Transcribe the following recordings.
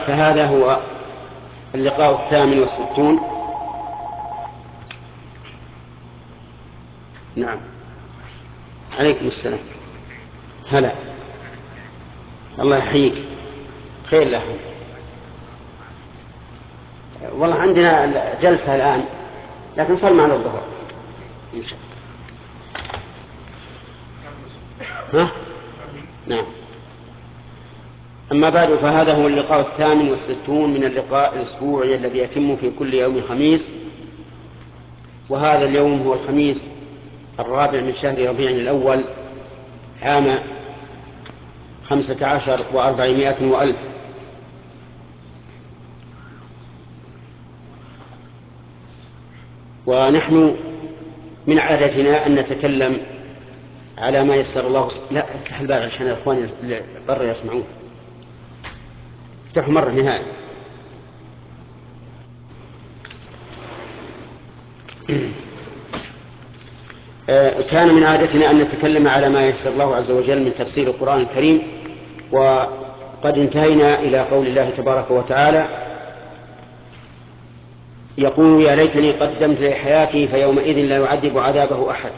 فهذا هو اللقاء 68. نعم، عليكم السلام. هلا، الله يحييك. خير له. والله عندنا جلسة الآن، لكن صل معنا الظهر إن شاء الله. ها؟ نعم. أما بعد، فهذا هو اللقاء 68 من اللقاء الأسبوعي الذي يتم في كل يوم خميس، وهذا اليوم هو الخميس 4 من شهر ربيع الأول عام 15 و400 وألف. ونحن من عادتنا أن نتكلم على ما يسر الله. لا، افتح الباب عشان الأخوان اللي برا يسمعون. افتحوا مرة نهائي. كان من عادتنا أن نتكلم على ما يسر الله عز وجل من تفسير القرآن الكريم، وقد انتهينا إلى قول الله تبارك وتعالى: يقول: يا ليتني قدمت لحياتي فيومئذ لا يعذب عذابه أحد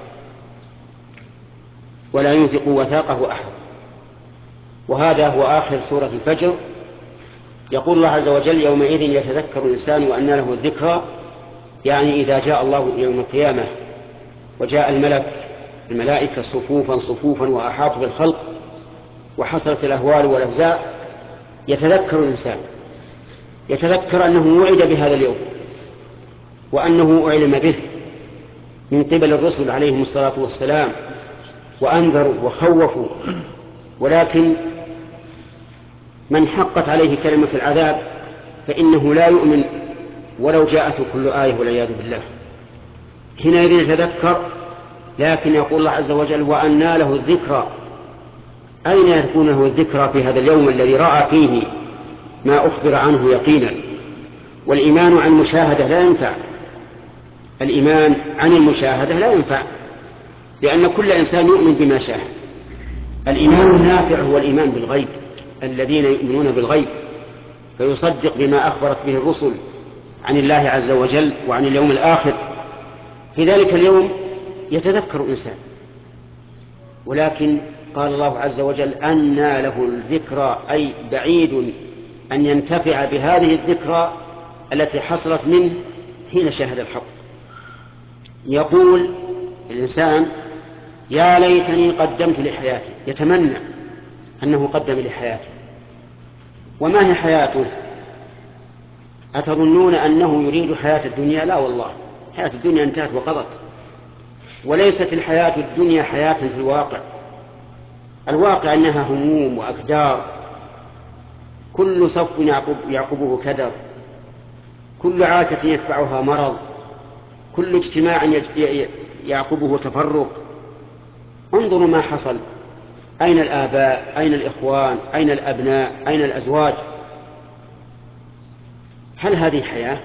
ولا يوثق وثاقه أحد. وهذا هو آخر سورة الفجر. يقول الله عز وجل: يومئذ يتذكر الإنسان وأنى له الذكرى، يعني إذا جاء الله يوم القيامة وجاء الملائكة صفوفا صفوفا وأحاطوا بالخلق وحصلت الأهوال والأفزاع، يتذكر الإنسان، يتذكر أنه وعد بهذا اليوم وأنه أعلم به من قبل الرسل عليهم الصلاة والسلام، وأنذروا وخوفوا. ولكن من حقت عليه كلمة العذاب فإنه لا يؤمن ولو جاءته كل آية، والعياذ بالله. حينئذ يتذكر، لكن يقول الله عز وجل: وأنى له الذكرى. أين يكون له الذكرى في هذا اليوم الذي رأى فيه ما أخبر عنه يقينا؟ والإيمان عن المشاهدة لا ينفع. الإيمان عن المشاهدة لا ينفع، لأن كل إنسان يؤمن بما شاهد. الإيمان النافع هو الإيمان بالغيب، الذين يؤمنون بالغيب فيصدق بما أخبرت به الرسل عن الله عز وجل وعن اليوم الآخر. في ذلك اليوم يتذكر الإنسان، ولكن قال الله عز وجل: أنى له الذكرى، أي بعيد أن ينتفع بهذه الذكرى التي حصلت منه حين شاهد الحق. يقول الإنسان: يا ليتني قدمت لحياتي. يتمنى أنه قدم لحياته. وما هي حياته؟ أتظنون أنه يريد حياة الدنيا؟ لا والله، حياة الدنيا انتهت وقضت. وليست الحياة الدنيا حياة في الواقع. الواقع أنها هموم وأكدار، كل صف يعقبه كدر، كل عاكة يتبعها مرض، كل اجتماع يعقبه تفرق. انظروا ما حصل: أين الآباء؟ أين الإخوان؟ أين الأبناء؟ أين الأزواج؟ هل هذه حياة؟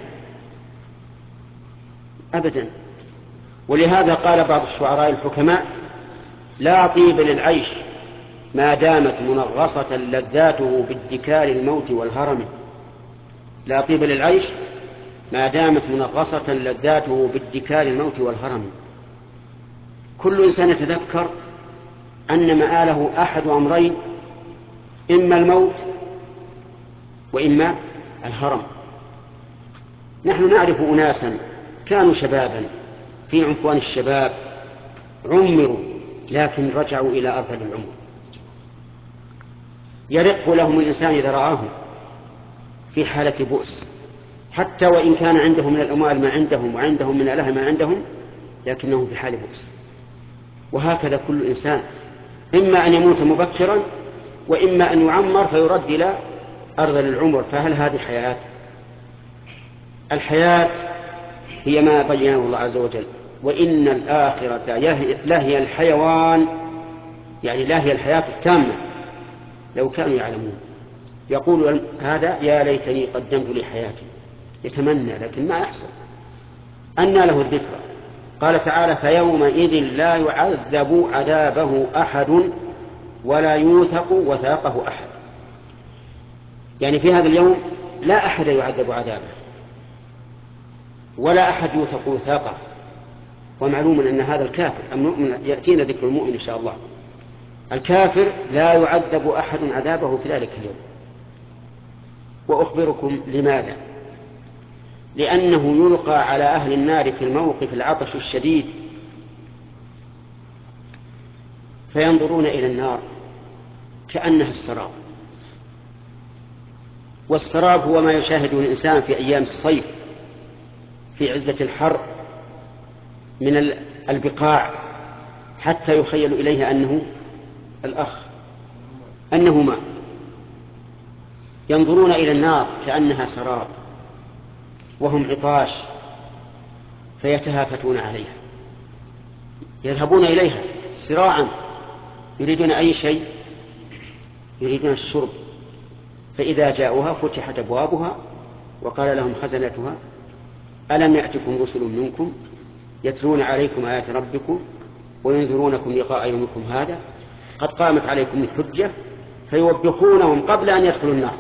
أبدا. ولهذا قال بعض الشعراء الحكماء: لا طيب للعيش ما دامت منغصة لذاته بادكار الموت والهرم. لا طيب للعيش ما دامت منغصة لذاته بادكار الموت والهرم. كل إنسان يتذكر أن مآله أحد أمرين: إما الموت وإما الهرم. نحن نعرف أناسا كانوا شبابا في عنفوان الشباب، عمروا لكن رجعوا إلى أرذل العمر. يرق لهم الإنسان إذا رآهم في حالة بؤس، حتى وإن كان عندهم من الأموال ما عندهم وعندهم من الأهل ما عندهم، لكنهم في حال بؤس. وهكذا كل إنسان، إما أن يموت مبكرا وإما أن يعمر فيرد إلى أرذل العمر. فهل هذه حياة؟ الحياة هي ما بينه الله عز وجل: وإن الآخرة لهي الحيوان، يعني لهي الحياة التامة لو كانوا يعلمون. يقول هذا: يا ليتني قدمت لحياتي. يتمنى لكن ما يحصل. أنى له الذكرى. قال تعالى: فيومئذ لا يعذب عذابه أحد ولا يوثق وثاقه أحد. يعني في هذا اليوم لا أحد يعذب عذابه ولا أحد يوثق وثاقه. ومعلوم أن هذا الكافر المؤمن يأتينا ذكر المؤمن إن شاء الله. الكافر لا يعذب أحد عذابه في ذلك اليوم. وأخبركم لماذا؟ لأنه يلقى على أهل النار في الموقف العطش الشديد فينظرون إلى النار كأنها السراب. والسراب هو ما يشاهده الإنسان في أيام الصيف في عزة الحر من البقاع حتى يخيل إليه أنه ماء. ينظرون إلى النار كأنها سراب وهم عطاش فيتهافتون عليها، يذهبون إليها سراعا يريدون أي شيء، يريدون الشرب. فإذا جاءوها فتحت أبوابها وقال لهم خزنتها ألم يأتكم رسل منكم يتلون عليكم آيات ربكم وينذرونكم لقاء يومكم هذا قد قامت عليكم الحجة، فيوبخونهم قبل أن يدخلوا النار.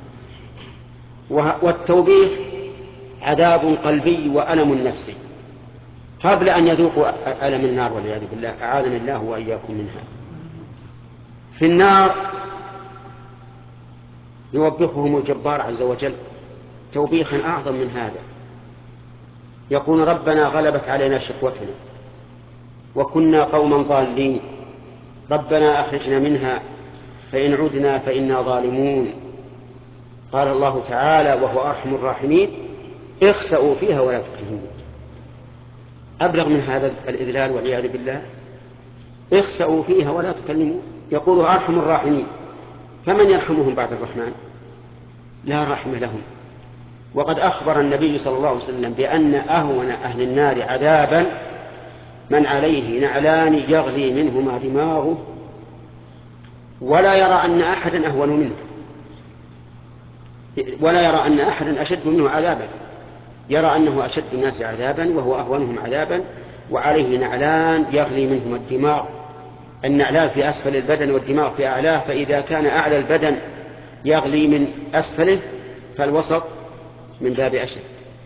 والتوبيخ عذاب قلبي وألم نفسي قبل أن يذوقوا ألم النار والعياذ بالله، أعاذنا الله وإياكم منها. في النار يوبخهم الجبار عز وجل توبيخا أعظم من هذا، يقول ربنا غلبت علينا شقوتنا وكنا قوما ضالين ربنا أخرجنا منها فإن عدنا فإنا ظالمون. قال الله تعالى وهو أرحم الراحمين اخسأوا فيها ولا تكلمون. أبلغ من هذا الإذلال والعياذ بالله، اخسأوا فيها ولا تكلمون. يقول أرحم الراحمين، فمن يرحمهم بعد الرحمن؟ لا رحم لهم. وقد أخبر النبي صلى الله عليه وسلم بأن أهون أهل النار عذابا من عليه نعلان يغلي منهما دماغه ولا يرى أن أحدا أهون منه، ولا يرى أن أحدا أشد منه عذابا، يرى أنه أشد الناس عذابا وهو أهونهم عذابا وعليه نعلان يغلي منهما الدماغ. النعلان في أسفل البدن والدماغ في أعلاه، فإذا كان أعلى البدن يغلي من أسفله فالوسط من باب أشد.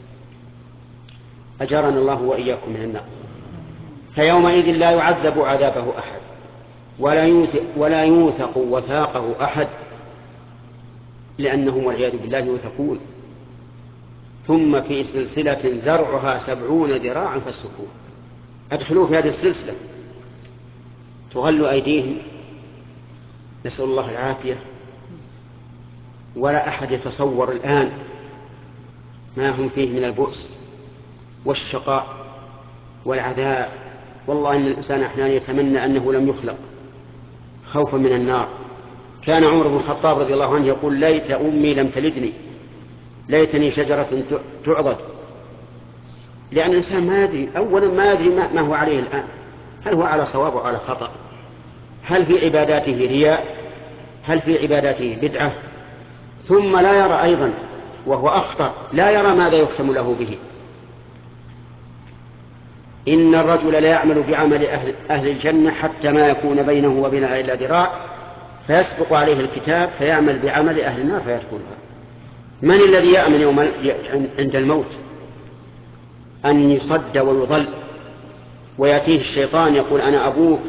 أجرنا الله وإياكم من النار. فيومئذ لا يعذب عذابه أحد ولا يوثق وثاقه أحد، لأنهم والعياذ بالله يوثقون. ثم في سلسلة ذرعها 70 ذراعا فاسلكوه. أدخلوا في هذه السلسلة تغل أيديهم، نسأل الله العافية. ولا أحد يتصور الآن ما هم فيه من البؤس والشقاء والعذاب. والله إن الإنسان أحيانا يتمنى أنه لم يخلق خوفا من النار. كان عمر بن الخطاب رضي الله عنه يقول ليت أمي لم تلدني، ليتني شجرة تعضد. لأن الإنسان ما يدري، أولا ما يدري ما هو عليه الآن، هل هو على صواب أو على خطأ، هل في عباداته رياء، هل في عباداته بدعة. ثم لا يرى أيضا وهو أخطر، لا يرى ماذا يختم له به. إن الرجل لا يعمل بعمل أهل الجنة حتى ما يكون بينه وبينها إلا ذراع فيسبق عليه الكتاب فيعمل بعمل أهل النار فيدخلها. من الذي يأمن يوم عند الموت أن يصد ويضل ويأتيه الشيطان يقول أنا أبوك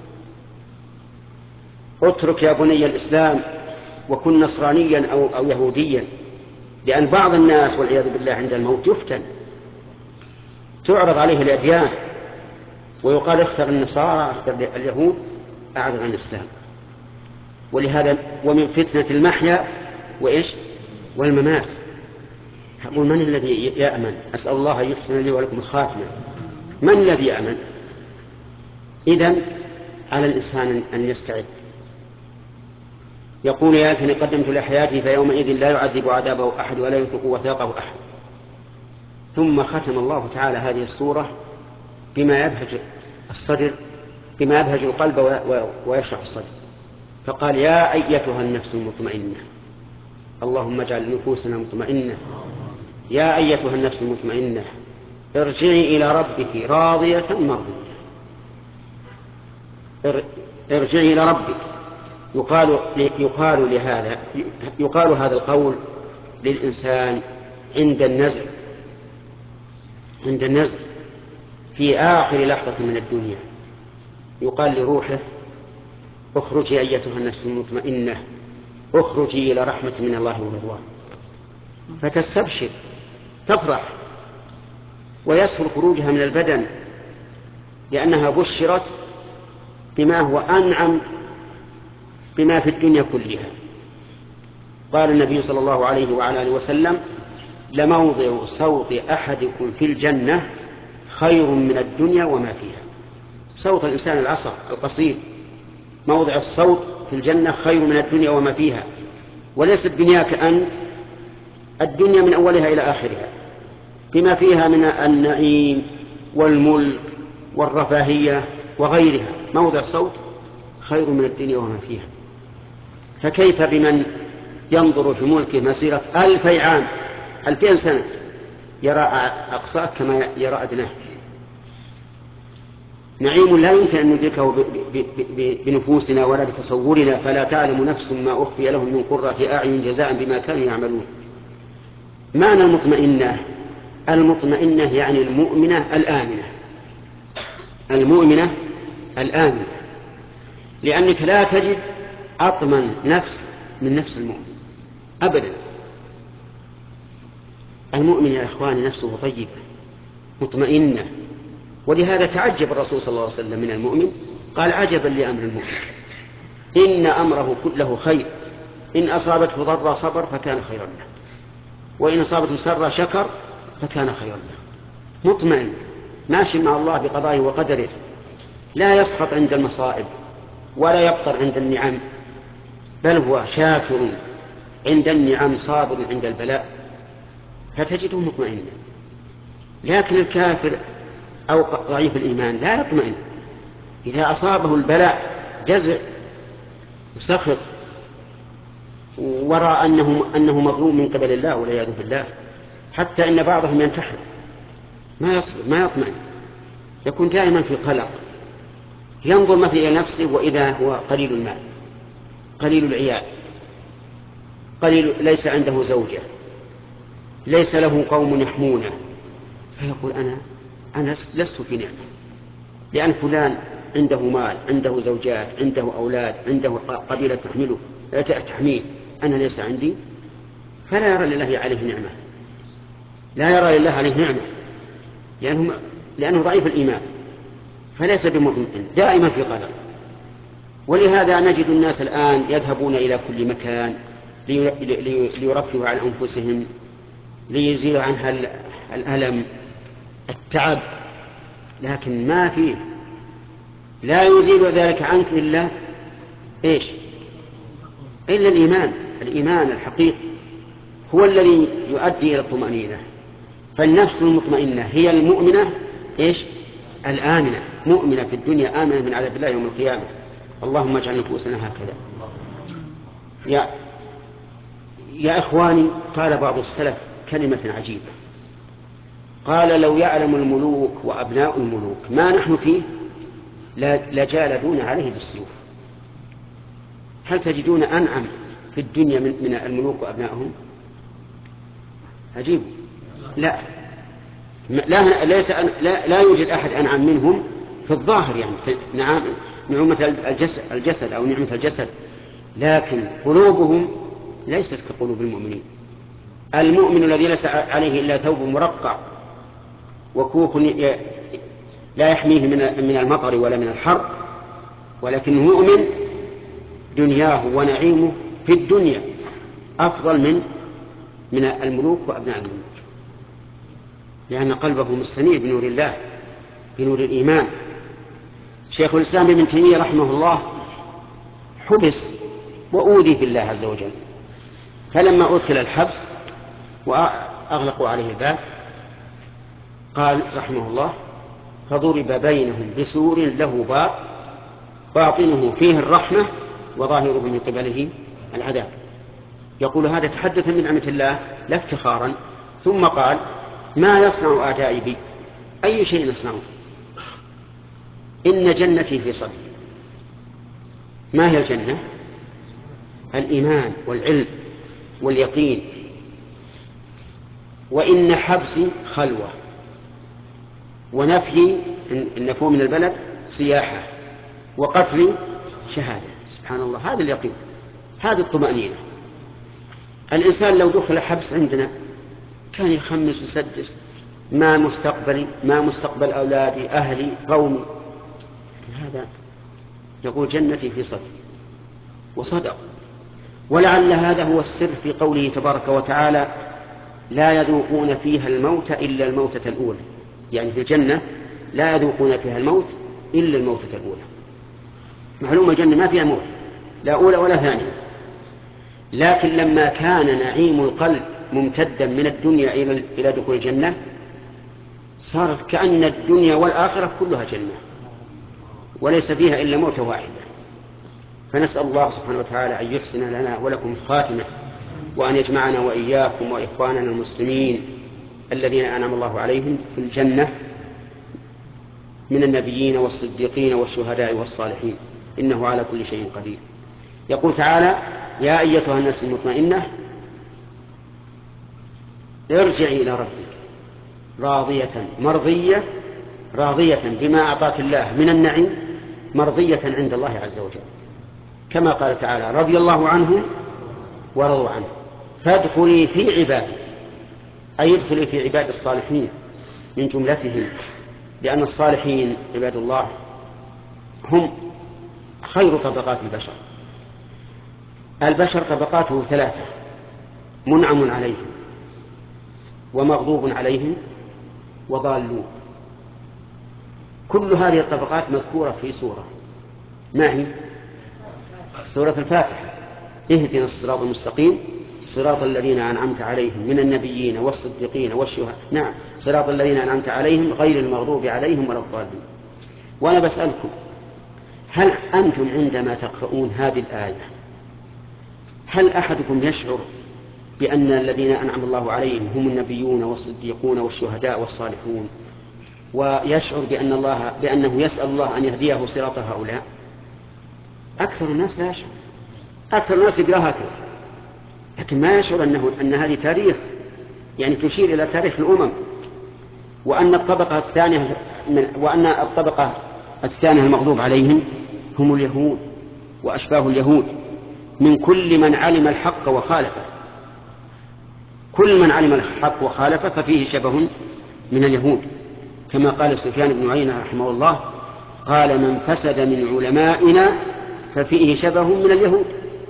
اترك يا بني الإسلام وكن نصرانيا أو يهوديا؟ لأن بعض الناس والعياذ بالله عند الموت يفتن، تعرض عليه الأديان ويقال اختر النصارى اختر اليهود أعرض عن الإسلام. ولهذا ومن فتنة المحيا والممات. أقول من الذي يأمن؟ أسأل الله أن يحسن لي ولكم الخاتمة. من الذي يأمن؟ إذن على الإنسان أن يستعد. يقول يا ليتني قدمت لحياتي فيومئذ لا يعذب عذابه أحد ولا يوثق وثاقه أحد. ثم ختم الله تعالى هذه السورة بما يبهج الصدر، بما يبهج القلب ويشرح الصدر، فقال يا أيتها النفس المطمئنة، اللهم اجعل نفوسنا مطمئنة، يا أيتها النفس المطمئنة ارجعي إلى ربك راضية مرضية. ارجعي إلى ربك يقال هذا القول للإنسان عند النزع في آخر لحظة من الدنيا، يقال لروحه: اخرجي أيتها النفس المطمئنة، اخرجي إلى رحمة من الله ورضوان، فتستبشر تفرح ويسهل خروجها من البدن لأنها بشرت بما هو أنعم بما في الدنيا كلها. قال النبي صلى الله عليه وعلى آله وسلم: لموضع صوت أحدكم في الجنة خير من الدنيا وما فيها. صوت الإنسان العصر القصير، موضع الصوت في الجنة خير من الدنيا وما فيها. وليست الدنيا كأنت، الدنيا من أولها إلى آخرها بما فيها من النعيم والملك والرفاهية وغيرها، موضع الصوت خير من الدنيا وما فيها. فكيف بمن ينظر في ملكه مسيرة 2000 عام، 2000 سنة، يرى أقصاه كما يرى أدناه. نعيم لا يمكن أن ندركه بنفوسنا ولا بتصورنا، فلا تعلم نفس ما أخفي لهم من قرة أعين جزاء بما كانوا يعملون. معنى المطمئنة يعني المؤمنة الآمنة، المؤمنة الآمنة، لأنك لا تجد أطمن نفس من نفس المؤمن أبدا. المؤمن يا إخواني نفسه طيبة مطمئنة، ولهذا تعجب الرسول صلى الله عليه وسلم من المؤمن، قال: عجبا لأمر المؤمن، إن أمره كله خير، إن أصابته ضر صبر فكان خيرا له، وإن أصابته سر شكر فكان خيرا له. مطمئن ماشي مع الله بقضائه وقدره، لا يسخط عند المصائب ولا يقطر عند النعم، بل هو شاكر عند النعم صابر عند البلاء، فتجده مطمئنا. لكن الكافر أو ضعيف الإيمان لا يطمئن، إذا أصابه البلاء جزع وسخط ورأى أنه مظلوم من قبل الله والعياذ بالله، حتى إن بعضهم ينتحر، ما يصبر ما يطمئن، يكون دائما في قلق، ينظر مثلا إلى نفسه وإذا هو قليل المال، قليل العيال، ليس عنده زوجة، ليس له قوم يحمونه، فيقول: أنا لست في نعمة، لأن فلان عنده مال، عنده زوجات، عنده أولاد، عنده قبيلة تحميه، أنا ليس عندي. فلا يرى لله عليه نعمة، لا يرى لله عليه نعمة، لأنه ضعيف الإيمان، فليس بمطمئن، دائما في قلق. ولهذا نجد الناس الآن يذهبون إلى كل مكان ليرفعوا عن أنفسهم، ليزيلوا عنها الألم التعب، لكن ما فيه، لا يزيل ذلك عنك إلا إلا الإيمان الحقيقي هو الذي يؤدي إلى الطمأنينة. فالنفس المطمئنة هي المؤمنة الآمنة، مؤمنة في الدنيا، آمنة من عذاب الله يوم القيامة. اللهم اجعل نفوسنا هكذا. يا إخواني، قال بعض السلف كلمة عجيبة، قال: لو يعلم الملوك وأبناء الملوك ما نحن فيه لجالدون عليه بالسيوف. هل تجدون أنعم في الدنيا من الملوك وأبنائهم؟ عجيب. لا يوجد أحد أنعم منهم في الظاهر، يعني نعمة الجسد أو نعمة الجسد، لكن قلوبهم ليست كقلوب المؤمنين. المؤمن الذي ليس عليه إلا ثوب مرقع وكوخ لا يحميه من المطر ولا من الحر، ولكنه مؤمن دنياه ونعيمه في الدنيا أفضل من الملوك وأبناء الملوك، لأن قلبه مستنير بنور الله، بنور الإيمان. شيخ الإسلام ابن تيمية رحمه الله حبس وأوذي في الله عز وجل، فلما أدخل الحبس وأغلقوا عليه الباب قال رحمه الله: فضرب بينهم بسور له باب باطنه فيه الرحمة وظاهره من قبله العذاب. يقول هذا تحدث من نعمة الله لا افتخارا، ثم قال: ما يصنع أعدائي بي؟ أي شيء يصنعون؟ إن جنتي في صدري. ما هي الجنة؟ الإيمان والعلم واليقين. وإن حبسي خلوة، ونفي النفو من البلد سياحة، وقتلي شهادة. سبحان الله، هذا اليقين، هذه الطمأنينة. الإنسان لو دخل حبس عندنا كان يخمس ويسدس ما مستقبلي، ما مستقبل أولادي، أهلي، قومي. هذا يقول جنتي في صدري، وصدق. ولعل هذا هو السر في قوله تبارك وتعالى: لا يذوقون فيها الموت إلا الموتة الأولى. يعني في الجنة لا يذوقون فيها الموت إلا الموتة الأولى. معلومة الجنة ما فيها موت، لا أولى ولا ثانية. لكن لما كان نعيم القلب ممتدا من الدنيا إلى دخول الجنة، صارت كأن الدنيا والآخرة كلها جنة، وليس فيها إلا موتة واحدة. فنسأل الله سبحانه وتعالى أن يحسن لنا ولكم خاتمة، وأن يجمعنا وإياكم وإخواننا المسلمين الذين أنعم الله عليهم في الجنة من النبيين والصديقين والشهداء والصالحين، إنه على كل شيء قدير. يقول تعالى: يا أيتها النفس المطمئنة ارجعي إلى ربك راضية مرضية، راضية بما أعطاك الله من النعيم، مرضية عند الله عز وجل، كما قال تعالى: رضي الله عنهم ورضوا عنه فادخلي في عبادي، أي ادخلي في عباد الصالحين من جملتهم، لأن الصالحين عباد الله هم خير طبقات البشر. البشر طبقاته ثلاثة: منعم عليهم، ومغضوب عليهم، وضالون. كل هذه الطبقات مذكورة في سورة، ما هي؟ سورة الفاتحة: اهدنا الصراط المستقيم صراط الذين أنعمت عليهم من النبيين والصديقين والشهداء. نعم، صراط الذين أنعمت عليهم غير المغضوب عليهم ولا الضالين. وأنا بسألكم، هل أنتم عندما تقرؤون هذه الآية هل أحدكم يشعر بأن الذين أنعم الله عليهم هم النبيون والصديقون والشهداء والصالحون، ويشعر بأنه يسأل الله أن يهديه صراط هؤلاء؟ أكثر الناس لا يشعر. أكثر الناس يقرأها كذا، لكن ما يشعر أن هذه تاريخ، يعني تشير إلى تاريخ الأمم، وأن الطبقة الثانية المغضوب عليهم هم اليهود وأشباه اليهود، من كل من علم الحق وخالفه. كل من علم الحق وخالفه ففيه شبه من اليهود، كما قال سفيان بن عيينة رحمه الله: قال: من فسد من علمائنا ففيه شبه من اليهود.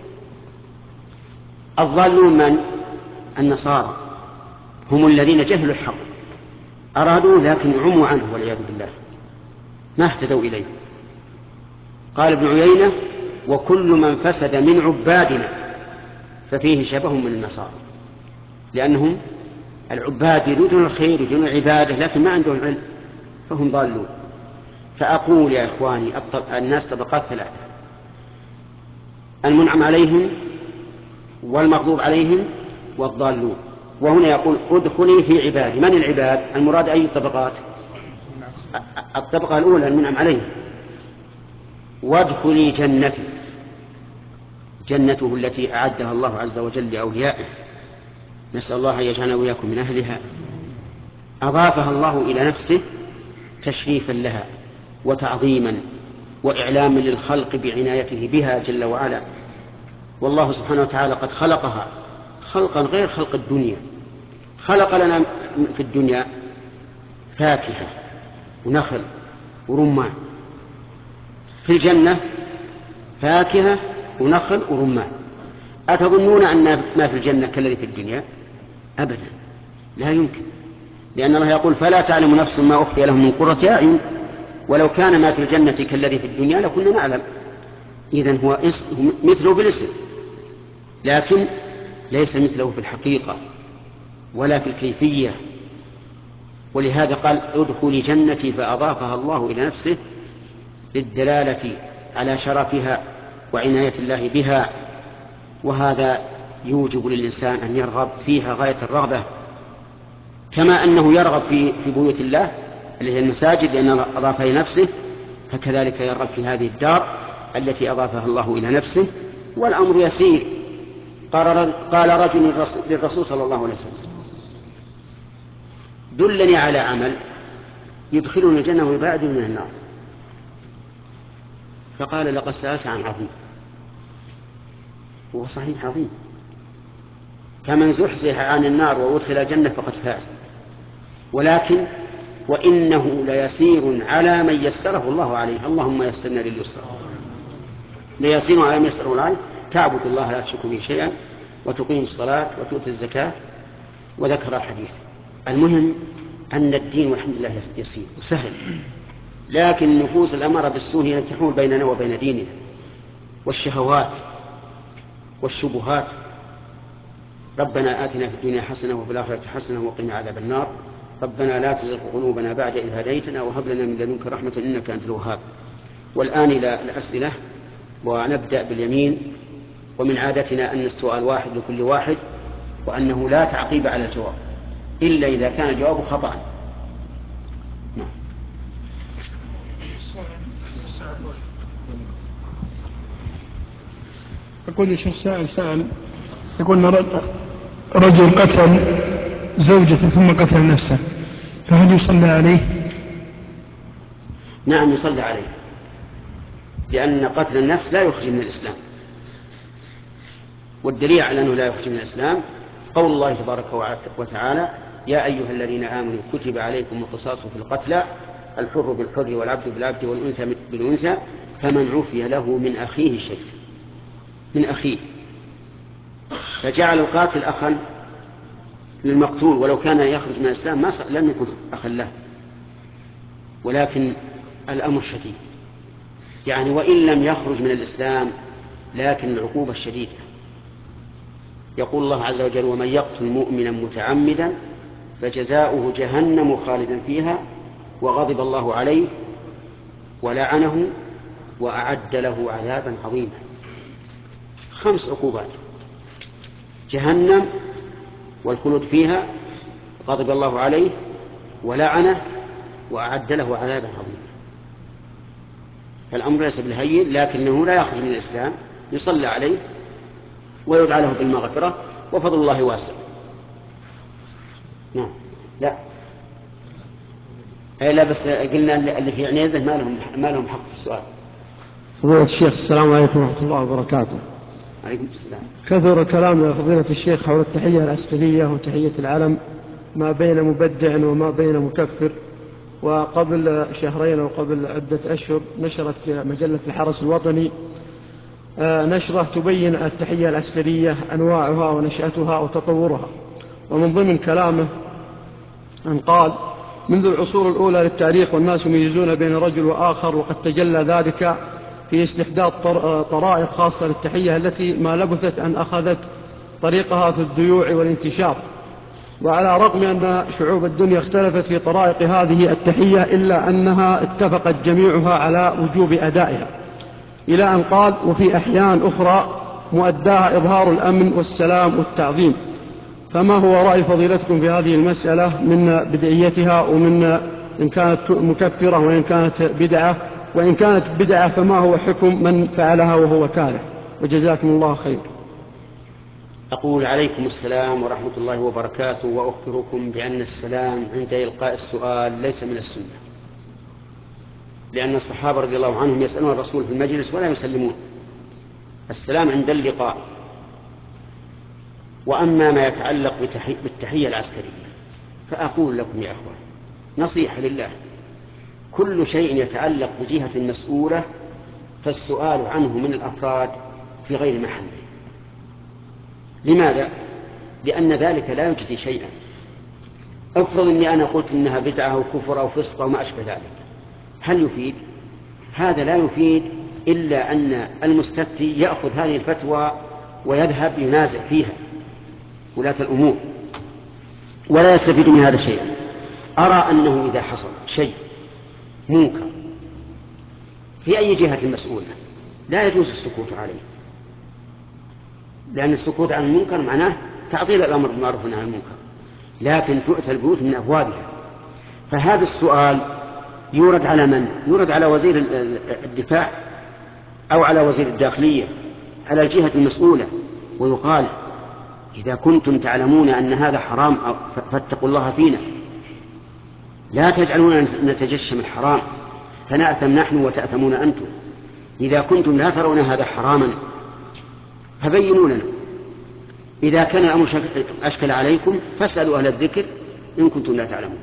الضالون من؟ النصارى، هم الذين جهلوا الحق، أرادوا لكن عموا عنه والعياذ بالله، ما اهتدوا إليه. قال ابن عيينة: وكل من فسد من عبادنا ففيه شبه من النصارى، لأنهم العباد يريدون الخير يريدون العبادة لكن ما عندهم علم، فهم ضالون. فأقول يا إخواني، الناس طبقات ثلاثة: المنعم عليهم والمغضوب عليهم والضالون. وهنا يقول: ادخلي في عبادي. من العباد؟ المراد أي الطبقات؟ الطبقة الأولى المنعم عليهم. وادخلي جنتي، جنته التي أعدها الله عز وجل لأوليائه، نسأل الله أن يجعلنا وإياكم من أهلها. أضافها الله إلى نفسه تشريفا لها وتعظيما وإعلاما للخلق بعنايته بها جل وعلا. والله سبحانه وتعالى قد خلقها خلقا غير خلق الدنيا. خلق لنا في الدنيا فاكهة ونخل ورمان، في الجنة فاكهة ونخل ورمان. أتظنون أن ما في الجنة كالذي في الدنيا؟ أبدا، لا يمكن، لأن الله يقول: فلا تعلم نفس ما أخفي لهم من قرة أعين، ولو كان ما في الجنة كالذي في الدنيا لكنا نعلم. إذن هو مثله بالاسم، لكن ليس مثله في الحقيقة ولا في الكيفية. ولهذا قال: ادخلي جنتي، فأضافها الله إلى نفسه للدلالة على شرفها وعناية الله بها. وهذا يوجب للإنسان أن يرغب فيها غاية الرغبة، كما أنه يرغب في بيوت الله اللي هي المساجد لأنه أضافها إلى نفسه، فكذلك يرغب في هذه الدار التي أضافها الله إلى نفسه والأمر يسير. قال رجل للرسول صلى الله عليه وسلم: دلني على عمل يدخلني الجنة ويبعدني من النار. فقال: لقد سألت عن عظيم. وهو صحيح عظيم، فمن زحزح عن النار وأدخل الجنة فقد فاز. ولكن وإنه ليسير على من يسره الله عليه. اللهم يسرنا لليسر. ليسير على من يسره الله عليه. تعبد الله لا تشرك به شيئا وتقيم الصلاة وتؤتي الزكاة، وذكر الحديث. المهم أن الدين والحمد لله يسير وسهل، لكن النفوس الأمارة بالسوء هي التي تحول بيننا وبين ديننا، والشهوات والشبهات. ربنا آتنا في الدنيا حسنة وفي الآخرة حسنة وقنا عذاب النار. ربنا لا تزغ قلوبنا بعد إذ هديتنا وهب لنا من لدنك رحمة إنك أنت الوهاب. والآن إلى الأسئلة، ونبدأ باليمين. ومن عادتنا أن السؤال واحد لكل واحد، وأنه لا تعقيب على الجواب إلا إذا كان الجواب خطأ. نعم. يقول الشيخ سائل يقول: رجل قتل زوجته ثم قتل نفسه، فهل يصلى عليه؟ نعم يصلى عليه، لأن قتل النفس لا يخرج من الإسلام. والدليل على أنه لا يخرج من الإسلام قول الله تبارك وتعالى: يا أيها الذين آمنوا كتب عليكم القصاص في القتلى، الحر بالحر والعبد بالعبد والأنثى بالأنثى، فمن عفي له من أخيه شيء، من أخيه. فجعل القاتل أخا للمقتول، ولو كان يخرج من الإسلام لم يكن أخا له. ولكن الأمر شديد، يعني وإن لم يخرج من الإسلام لكن العقوبة الشديدة. يقول الله عز وجل: ومن يقتل مؤمنا متعمدا فجزاؤه جهنم خالدا فيها وغضب الله عليه ولعنه وأعد له عذابا عظيما. 5 عقوبات: جهنم والخلود فيها، غضب الله عليه ولعنه وأعد له عذابا عظيما. فالأمر ليس بالهين، لكنه لا يخرج من الإسلام، يصلى عليه ويدعى له بالمغفرة، وفضل الله واسع. نعم. لا بس قلنا اللي في عنيزة ما لهم حق في السؤال. فضيلة الشيخ السلام عليكم ورحمة الله وبركاته. عليكم السلام. كثر كلام يا فضيلة الشيخ حول التحية العسكرية وتحية العلم ما بين مبدع وما بين مكفر. وقبل شهرين أو قبل عدة أشهر نشرت مجلة الحرس الوطني نشرة تبين التحية العسكرية أنواعها ونشأتها وتطورها. ومن ضمن كلامه أن قال: منذ العصور الأولى للتاريخ والناس يميزون بين رجل وآخر، وقد تجلى ذلك في استحداث طرائق خاصة للتحية التي ما لبثت أن أخذت طريقها في الذيوع والانتشار. وعلى رغم أن شعوب الدنيا اختلفت في طرائق هذه التحية إلا أنها اتفقت جميعها على وجوب أدائها، إلى أن قال: وفي أحيان أخرى مؤداها إظهار الأمن والسلام والتعظيم. فما هو رأي فضيلتكم في هذه المسألة من بدعيتها، ومن إن كانت مكفرة وإن كانت بدعة، وإن كانت بدعة فما هو حكم من فعلها وهو كاره؟ وجزاكم الله خير. أقول: عليكم السلام ورحمة الله وبركاته، وأخبركم بأن السلام عند إلقاء السؤال ليس من السنة، لأن الصحابة رضي الله عنهم يسألون الرسول في المجلس ولا يسلمون. السلام عند اللقاء. وأما ما يتعلق بالتحية العسكرية فأقول لكم يا أخوان نصيحة لله: كل شيء يتعلق بجهة مسؤولة فالسؤال عنه من الأفراد في غير محله. لماذا؟ لأن ذلك لا يجدي شيئا. افرض أني أنا قلت إنها بدعة أو كفر أو فسق أو ما أشبه ذلك، هل يفيد؟ هذا لا يفيد، إلا أن المستفتي يأخذ هذه الفتوى ويذهب ينازع فيها ولاة الأمور ولا يستفيد من هذا شيئا. أرى أنه إذا حصل شيء منكر في أي جهة مسؤولة لا يجوز السكوت عليه، لأن السكوت عن المنكر معناه تعطيل الأمر بالمعروف والنهي عن المنكر، لكن تؤتى البيوت من أبوابها. فهذا السؤال يورد على من؟ يورد على وزير الدفاع أو على وزير الداخلية على الجهة المسؤولة، ويقال إذا كنتم تعلمون أن هذا حرام فاتقوا الله فينا، لا تجعلون نتجشم الحرام فنأثم نحن وتأثمون أنتم. إذا كنتم لا ترون هذا حراما فبينوا لنا، إذا كان الأمر أشكل عليكم فاسألوا أهل الذكر إن كنتم لا تعلمون.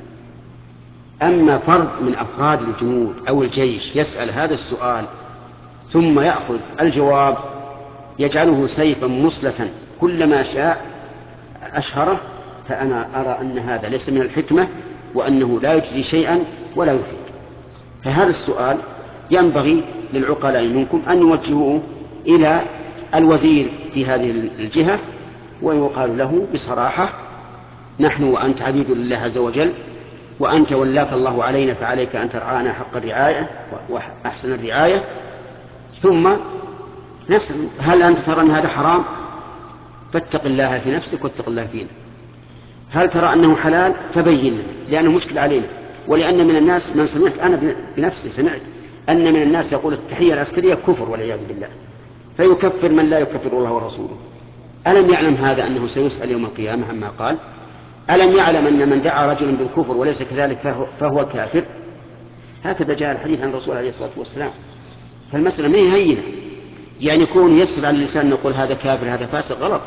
أما فرد من أفراد الجنود أو الجيش يسأل هذا السؤال ثم يأخذ الجواب يجعله سيفا مصلة كلما شاء أشهره، فأنا أرى أن هذا ليس من الحكمة، وأنه لا يجزي شيئا ولا يفيد. فهذا السؤال ينبغي للعقلاء منكم أن يوجهوه إلى الوزير في هذه الجهة، ويقال له بصراحة: نحن وأنت عبيد لله عز وجل، وأنت ولاك الله علينا فعليك أن ترعانا حق الرعاية وأحسن الرعاية. ثم نسأل: هل أنت ترى أن هذا حرام؟ فاتق الله في نفسك واتق الله فينا. هل ترى أنه حلال؟ فبين لنا، لأنه مشكل علينا. ولأن من الناس من سمعت، أنا بنفسي سمعت أن من الناس يقول التحية العسكرية كفر والعياذ بالله، فيكفر من لا يكفر الله ورسوله. ألم يعلم هذا أنه سيسأل يوم القيامة عما قال؟ ألم يعلم أن من دعا رجلا بالكفر وليس كذلك فهو كافر؟ هكذا جاء الحديث عن الرسول عليه الصلاة والسلام. فالمسألة ما هي هينة، يعني يكون يسر على اللسان نقول هذا كافر هذا فاسق، غلط.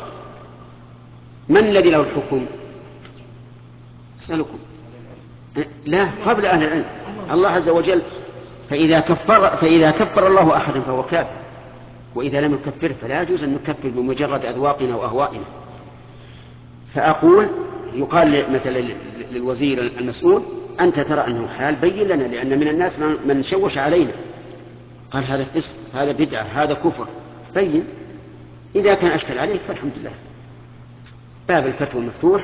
من الذي له الحكم؟ أسألكم. لا، قبل أهل العلم الله عز وجل. فإذا كفر الله أحدا فهو كافر، وإذا لم يكفر فلا يجوز أن نكفر بمجرد أذواقنا وأهوائنا. فأقول يقال مثلا للوزير المسؤول: أنت ترى أنه حلال، بين لنا، لأن من الناس من شوش علينا قال هذا فسق هذا بدعة هذا كفر، بين. إذا كان أشكل عليك فالحمد لله، باب الفتوى مفتوح،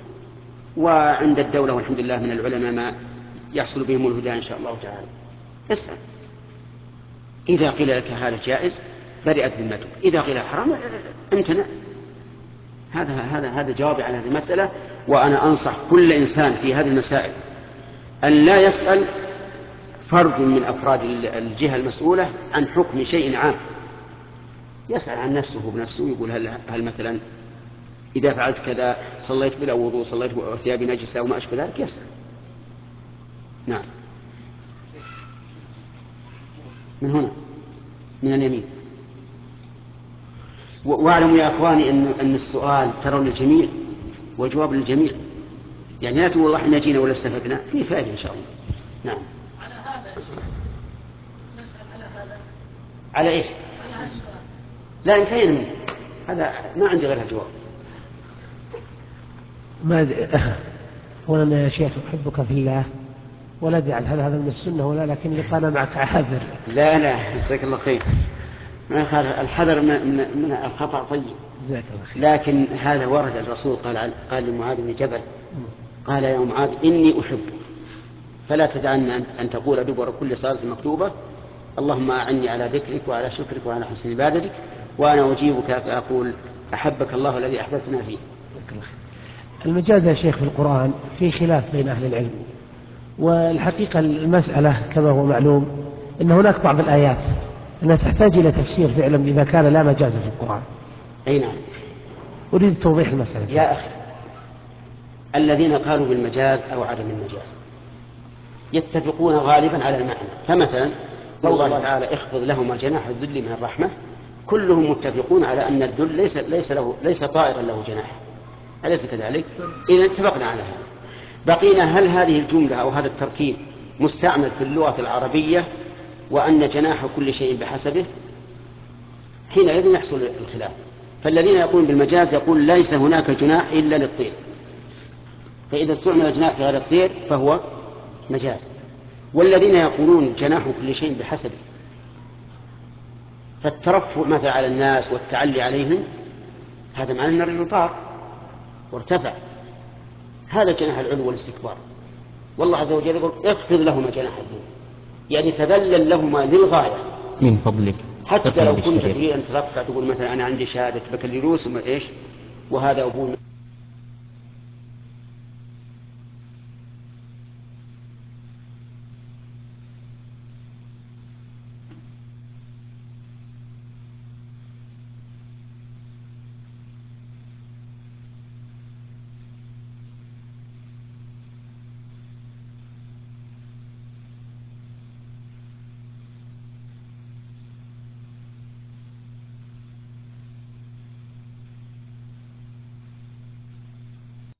وعند الدولة والحمد لله من العلماء ما يحصل بهم الهدى إن شاء الله تعالى. اسأل، إذا قيل لك هذا جائز برئت ذمتك، إذا قيل حرام امتنع. هذا جوابي على هذه المسألة. وأنا أنصح كل إنسان في هذه المسائل أن لا يسأل فرد من أفراد الجهة المسؤولة عن حكم شيء عام، يسأل عن نفسه بنفسه، يقول هل مثلا إذا فعلت كذا صليت بلا وضوء، صليت وثيابي نجسة وما أشبه ذلك، يسأل. نعم. من هنا من اليمين. واعلموا يا أخواني أن السؤال ترى للجميع والجواب للجميع، يعني لا تقول الله إحنا جينا ولا استفدنا، فيه فائدة إن شاء الله. نعم. على هذا نسأل على هذا على إيش؟ على هذا السؤال. لا، انتهينا منه، هذا ما عندي غير الجواب. أولا يا شيخ أحبك في الله ولا أدري هل هذا من السنة ولا، لكني أنا معك عاذر. لا جزاك الله خير. الحذر من الخطأ طيب، جزاك الله خير. لكن هذا ورد الرسول قال لمعاذ بن جبل: قال يا معاذ إني أحبك فلا تدعن أن تقول دبر كل صلاة مكتوبة اللهم أعني على ذكرك وعلى شكرك وعلى حسن عبادتك، وأنا أجيبك فأقول أحبك الله الذي أحببتنا فيه. المجاز يا شيخ في القرآن في خلاف بين أهل العلم، والحقيقة المسألة كما هو معلوم أن هناك بعض الآيات أنها تحتاج إلى تفسير فعلا إذا كان لا مجاز في القرآن. أي نعم. أريد توضيح المسألة يا أخي، الذين قالوا بالمجاز أو عدم المجاز يتفقون غالبا على المعنى. فمثلا قول الله تعالى: اخفض لهما جناح الذل من الرحمة، كلهم متفقون على أن الذل ليس طائرا له جناح، أليس كذلك؟ إذا اتفقنا على هذا. بقينا هل هذه الجملة أو هذا التركيب مستعمل في اللغة العربية وأن جناح كل شيء بحسبه؟ حينئذ يحصل الخلاف. فالذين يقولون بالمجاز يقول ليس هناك جناح إلا للطير، فإذا استعمل الجناح في غير الطير فهو مجاز. والذين يقولون جناح كل شيء بحسبه، فالترفع مثلا على الناس والتعلي عليهم هذا معناه أن الرجل طار وارتفع، هذا جناح العلو والاستكبار. والله عز وجل يقول: اخفض لهما جناح الذل، يعني تذلل لهما للغاية من فضلك، حتى لو كنت تريد أن ترفع تقول مثلا أنا عندي شهادة بكالوريوس وهذا أبوه